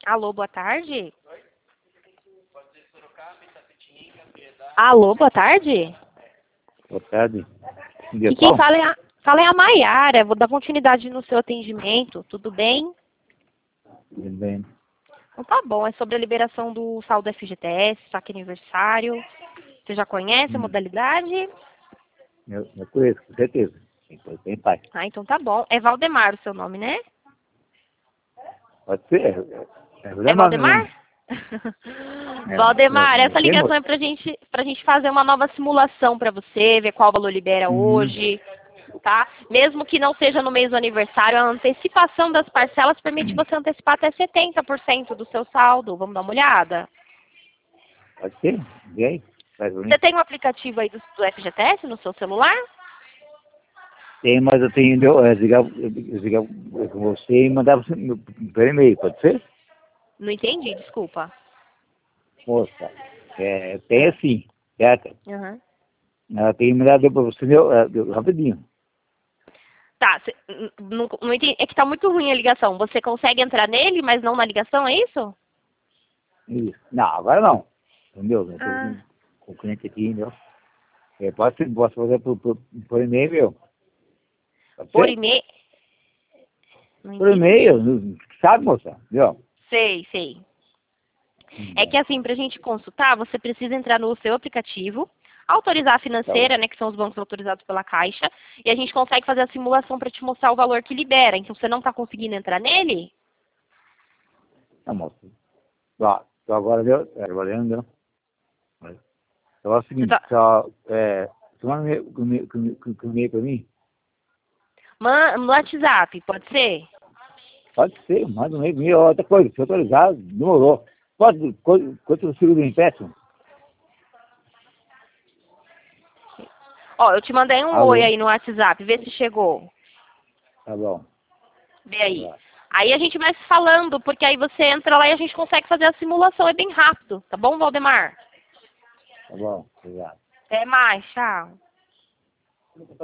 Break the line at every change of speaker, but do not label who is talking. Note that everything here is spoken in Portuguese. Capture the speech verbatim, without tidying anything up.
Alô, boa tarde. Alô, boa tarde.
Boa tarde.
E quem fala é a, fala é a Maiara. Vou dar continuidade no seu atendimento. Tudo bem?
Tudo bem.
Então tá bom. É sobre a liberação do saldo F G T S, saque aniversário. Você já conhece a
Hum.
modalidade?
Eu, eu conheço, com certeza. Então, tem pai.
Ah, então tá bom. É Valdemar o seu nome, né?
Pode ser. É, é,
É Valdemar?
mesmo. É,
Valdemar,
é,
essa
é, tem,
ligação
moço.
é pra gente, pra gente fazer uma nova simulação pra você, ver qual valor libera
Uhum.
hoje, tá? Mesmo que não seja no mês do aniversário, a antecipação das parcelas permite você antecipar até setenta por cento do seu saldo. Vamos dar uma olhada?
Pode ser? E aí? Faz pra mim.
Você tem um aplicativo aí do, do F G T S no seu celular?
Tem, mas eu tenho eu, eu ligar, eu ligar com você e mandar você no- por e-mail, pode ser?
Não entendi, desculpa.
Moça, é, tem
Ah,
assim, certo?
aham.
Ela tem mandado para você meu, é, rapidinho.
Tá, cê- n- não, não entendi, é que tá muito ruim a ligação. Você consegue entrar nele, mas não na ligação, é isso?
Isso. Não, agora não. Entendeu? Eu tô
Ah.
com, com o cliente aqui, entendeu? É, pode, ser- posso fazer por, por, por e-mail, meu. Pode
Por
ser?
e-mail? Não
Por
entendi.
e-mail, sabe, moça? Viu?
Sei, sei. É
Hum,
que assim, para a gente consultar, você precisa entrar no seu aplicativo, autorizar a
Tá bom.
financeira, né, que são os bancos autorizados pela Caixa, e a gente consegue fazer a simulação para te mostrar o valor que libera. Então, você não está conseguindo entrar nele?
Tá, moça. Ó, então agora, viu? É, trabalhando, viu? Então é o
Você
seguinte,
tá...
só, é, você manda um e-mail com e-mail- com e-mail- com e-mail pra mim?
Man- No WhatsApp, pode ser?
Pode ser, manda um e-mail pra mim. Outra coisa, se autorizado, demorou. Pode, quanto quanto eu sigo do empréstimo?
Ó, eu te mandei um oi
Alô?
aí no WhatsApp, vê se chegou.
Tá bom.
Vê aí.
Tá,
Aí a gente vai se falando, porque aí você entra lá e a gente consegue fazer a simulação, é bem rápido. Tá bom, Valdemar?
tá bom, obrigado.
Até mais, tchau.